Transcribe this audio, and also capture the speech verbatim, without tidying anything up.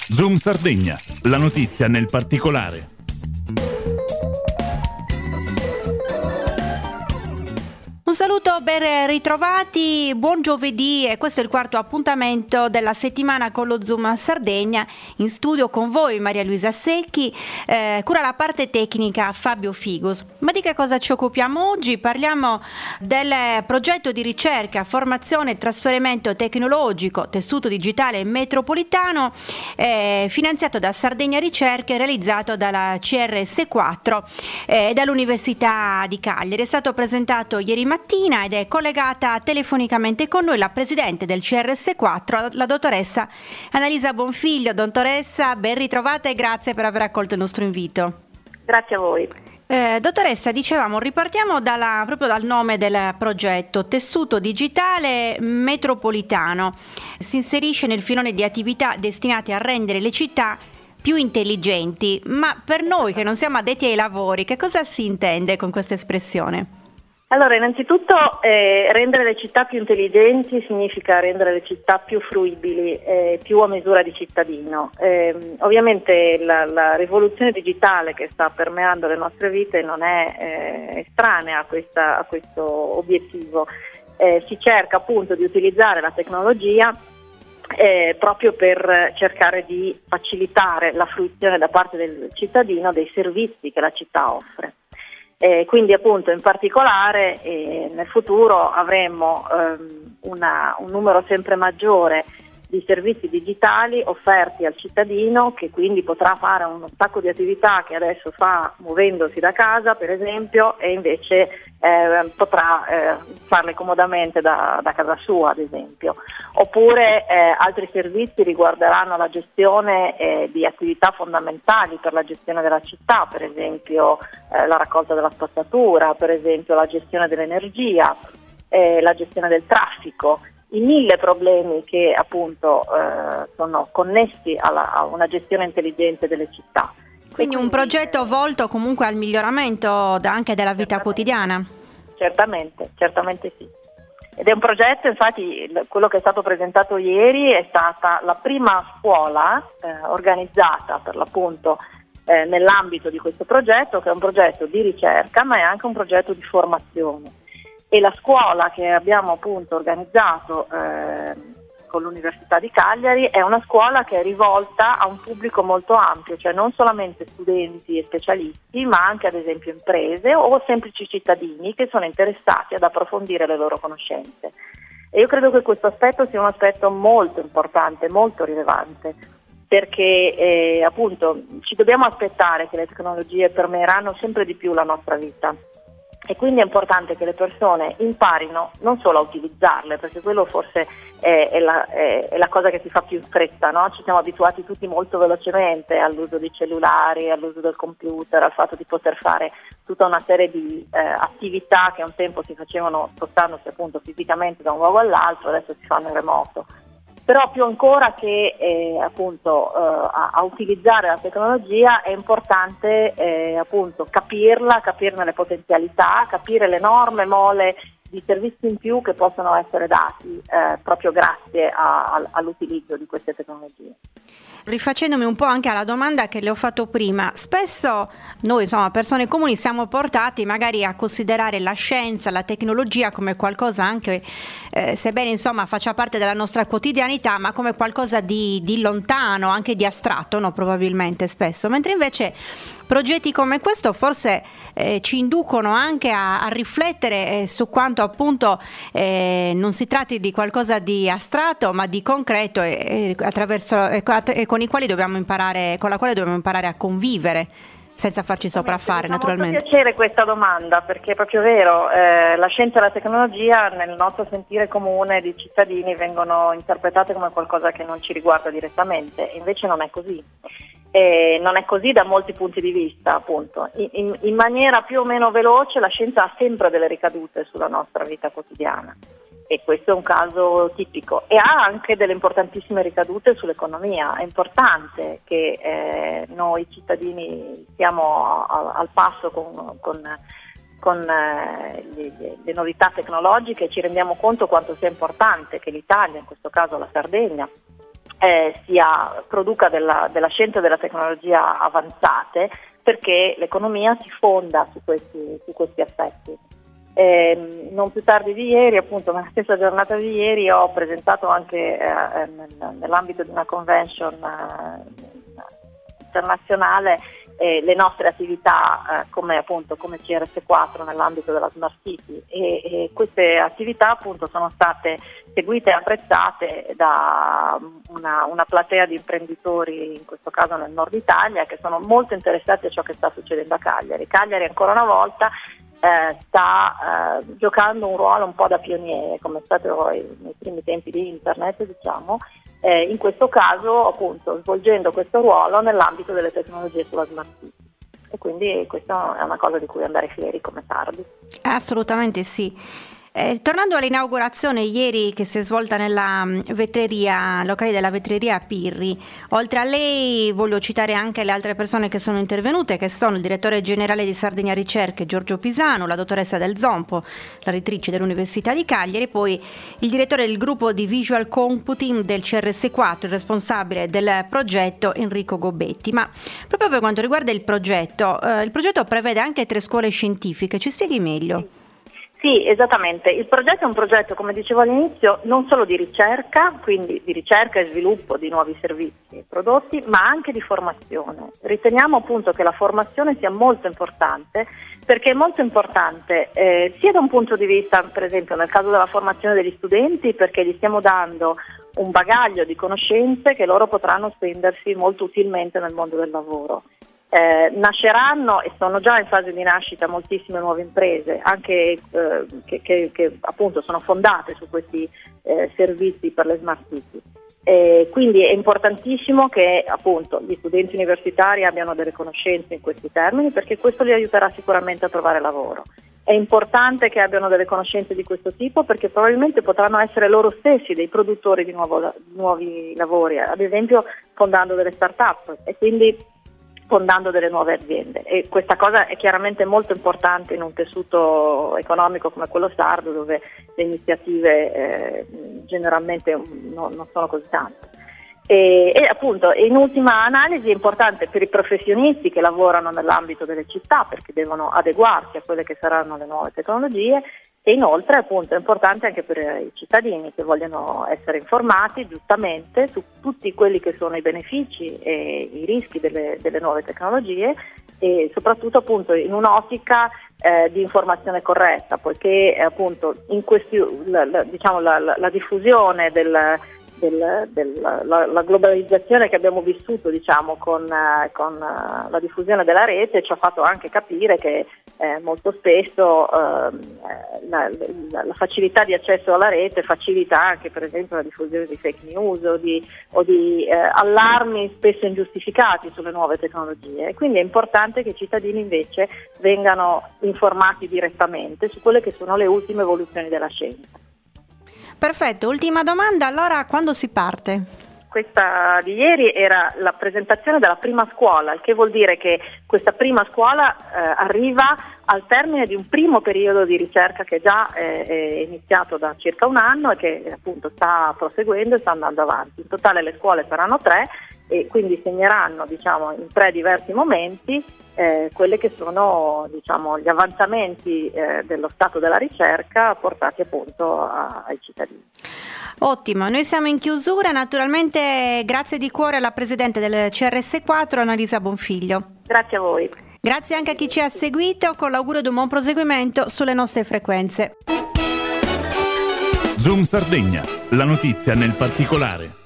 Zoom Sardegna, la notizia nel particolare. Un saluto, ben ritrovati, buon giovedì e questo è il quarto appuntamento della settimana con lo Zoom Sardegna. In studio con voi Maria Luisa Secchi, eh, cura la parte tecnica Fabio Figus. Ma di che cosa ci occupiamo oggi? Parliamo del progetto di ricerca, formazione e trasferimento tecnologico, tessuto digitale metropolitano, eh, finanziato da Sardegna Ricerche, realizzato dalla C R S quattro e eh, dall'Università di Cagliari. È stato presentato ieri mattina ed è collegata telefonicamente con noi la presidente del C R S quattro, la dottoressa Annalisa Bonfiglio. Dottoressa, ben ritrovata e grazie per aver accolto il nostro invito. Grazie a voi. Eh, dottoressa, dicevamo, ripartiamo dalla, proprio dal nome del progetto, tessuto digitale metropolitano. Si inserisce nel filone di attività destinate a rendere le città più intelligenti, ma per noi che non siamo addetti ai lavori, che cosa si intende con questa espressione? Allora, innanzitutto eh, rendere le città più intelligenti significa rendere le città più fruibili, eh, più a misura di cittadino. Eh, ovviamente la, la rivoluzione digitale che sta permeando le nostre vite non è eh, estranea a, questa, a questo obiettivo. Eh, si cerca appunto di utilizzare la tecnologia Eh, proprio per cercare di facilitare la fruizione da parte del cittadino dei servizi che la città offre. Eh, quindi appunto in particolare eh, nel futuro avremo ehm, una, un numero sempre maggiore di servizi digitali offerti al cittadino, che quindi potrà fare un sacco di attività che adesso fa muovendosi da casa per esempio, e invece eh, potrà eh, farle comodamente da, da casa sua ad esempio. Oppure eh, altri servizi riguarderanno la gestione eh, di attività fondamentali per la gestione della città, per esempio eh, la raccolta della spazzatura, per esempio la gestione dell'energia, eh, la gestione del traffico, i mille problemi che appunto eh, sono connessi alla, a una gestione intelligente delle città. Quindi un progetto volto comunque al miglioramento da, anche della vita certamente, quotidiana? Certamente, certamente sì. Ed è un progetto, infatti quello che è stato presentato ieri è stata la prima scuola eh, organizzata per l'appunto eh, nell'ambito di questo progetto, che è un progetto di ricerca ma è anche un progetto di formazione. E la scuola che abbiamo appunto organizzato eh, con l'Università di Cagliari è una scuola che è rivolta a un pubblico molto ampio, cioè non solamente studenti e specialisti, ma anche ad esempio imprese o semplici cittadini che sono interessati ad approfondire le loro conoscenze. E io credo che questo aspetto sia un aspetto molto importante, molto rilevante, perché eh, appunto ci dobbiamo aspettare che le tecnologie permeeranno sempre di più la nostra vita. E quindi è importante che le persone imparino non solo a utilizzarle, perché quello forse è, è, la, è, è la cosa che si fa più in fretta, no? Ci siamo abituati tutti molto velocemente all'uso dei cellulari, all'uso del computer, al fatto di poter fare tutta una serie di eh, attività che un tempo si facevano spostandosi appunto fisicamente da un luogo all'altro, adesso si fanno in remoto. Però più ancora che eh, appunto eh, a, a utilizzare la tecnologia è importante eh, appunto capirla, capirne le potenzialità, capire l'enorme mole di servizi in più che possono essere dati eh, proprio grazie a, a, all'utilizzo di queste tecnologie. Rifacendomi un po' anche alla domanda che le ho fatto prima, spesso noi insomma persone comuni siamo portati magari a considerare la scienza, la tecnologia come qualcosa anche, eh, sebbene insomma faccia parte della nostra quotidianità, ma come qualcosa di, di lontano, anche di astratto, no? Probabilmente spesso, mentre invece progetti come questo forse eh, ci inducono anche a, a riflettere eh, su quanto appunto eh, non si tratti di qualcosa di astratto ma di concreto e, e attraverso e, e con i quali dobbiamo imparare, con la quale dobbiamo imparare a convivere senza farci sopraffare. Mi fa naturalmente. molto piacere questa domanda, perché è proprio vero, eh, la scienza e la tecnologia nel nostro sentire comune di cittadini vengono interpretate come qualcosa che non ci riguarda direttamente, invece non è così. Eh, non è così da molti punti di vista, appunto. In, in, in maniera più o meno veloce la scienza ha sempre delle ricadute sulla nostra vita quotidiana. E questo è un caso tipico e ha anche delle importantissime ricadute sull'economia. È importante che eh, noi cittadini siamo a, al passo con, con, con eh, le, le novità tecnologiche e ci rendiamo conto quanto sia importante che l'Italia, in questo caso la Sardegna, eh, sia, produca della, della scienza e della tecnologia avanzate, perché l'economia si fonda su questi, su questi aspetti. Eh, non più tardi di ieri, appunto nella stessa giornata di ieri, ho presentato anche eh, nel, nell'ambito di una convention eh, internazionale eh, le nostre attività eh, come appunto come C R S quattro nell'ambito della Smart City, e, e queste attività appunto sono state seguite e apprezzate da una, una platea di imprenditori, in questo caso nel nord Italia, che sono molto interessati a ciò che sta succedendo a Cagliari. Cagliari ancora una volta Eh, sta eh, giocando un ruolo un po' da pioniere, come è stato nei primi tempi di internet, diciamo, eh, in questo caso appunto svolgendo questo ruolo nell'ambito delle tecnologie sulla Smart City, e quindi questa è una cosa di cui andare fieri come Sardi. Assolutamente sì. Eh, tornando all'inaugurazione ieri che si è svolta nella vetreria, locale della vetreria Pirri, oltre a lei voglio citare anche le altre persone che sono intervenute, che sono il direttore generale di Sardegna Ricerche Giorgio Pisano, la dottoressa Del Zompo, la rettrice dell'Università di Cagliari, poi il direttore del gruppo di Visual Computing del C R S quattro, il responsabile del progetto Enrico Gobetti. Ma proprio per quanto riguarda il progetto, eh, il progetto prevede anche tre scuole scientifiche, ci spieghi meglio? Sì, esattamente. Il progetto è un progetto, come dicevo all'inizio, non solo di ricerca, quindi di ricerca e sviluppo di nuovi servizi e prodotti, ma anche di formazione. Riteniamo appunto che la formazione sia molto importante, perché è molto importante eh, sia da un punto di vista, per esempio nel caso della formazione degli studenti, perché gli stiamo dando un bagaglio di conoscenze che loro potranno spendersi molto utilmente nel mondo del lavoro. Eh, nasceranno e sono già in fase di nascita moltissime nuove imprese, anche eh, che, che, che appunto sono fondate su questi eh, servizi per le Smart City. Eh, quindi è importantissimo che appunto gli studenti universitari abbiano delle conoscenze in questi termini, perché questo li aiuterà sicuramente a trovare lavoro. È importante che abbiano delle conoscenze di questo tipo, perché probabilmente potranno essere loro stessi dei produttori di nuovo, nuovi lavori, ad esempio fondando delle start-up, e quindi fondando delle nuove aziende, e questa cosa è chiaramente molto importante in un tessuto economico come quello sardo, dove le iniziative eh, generalmente no, non sono così tante. E, e appunto in ultima analisi è importante per i professionisti che lavorano nell'ambito delle città, perché devono adeguarsi a quelle che saranno le nuove tecnologie, e inoltre appunto è importante anche per i cittadini che vogliono essere informati giustamente su tutti quelli che sono i benefici e i rischi delle, delle nuove tecnologie, e soprattutto appunto in un'ottica eh, di informazione corretta, poiché eh, appunto in questi, la, la, diciamo la, la, la diffusione del Del, del, la, la globalizzazione che abbiamo vissuto, diciamo, con, eh, con uh, la diffusione della rete ci ha fatto anche capire che eh, molto spesso uh, la, la, la facilità di accesso alla rete facilita anche per esempio la diffusione di fake news o di, o di eh, allarmi spesso ingiustificati sulle nuove tecnologie. Quindi è importante che i cittadini invece vengano informati direttamente su quelle che sono le ultime evoluzioni della scienza. Perfetto, ultima domanda, allora quando si parte? Questa di ieri era la presentazione della prima scuola, il che vuol dire che questa prima scuola eh, arriva al termine di un primo periodo di ricerca che già eh, è iniziato da circa un anno e che appunto sta proseguendo e sta andando avanti. In totale le scuole saranno tre, e quindi segneranno, diciamo, in tre diversi momenti eh, quelle che sono, diciamo, gli avanzamenti eh, dello stato della ricerca portati appunto a, ai cittadini. Ottimo, noi siamo in chiusura, naturalmente grazie di cuore alla presidente del C R S quattro, Annalisa Bonfiglio. Grazie a voi. Grazie anche a chi ci ha seguito, con l'augurio di un buon proseguimento sulle nostre frequenze. Zoom Sardegna, la notizia nel particolare.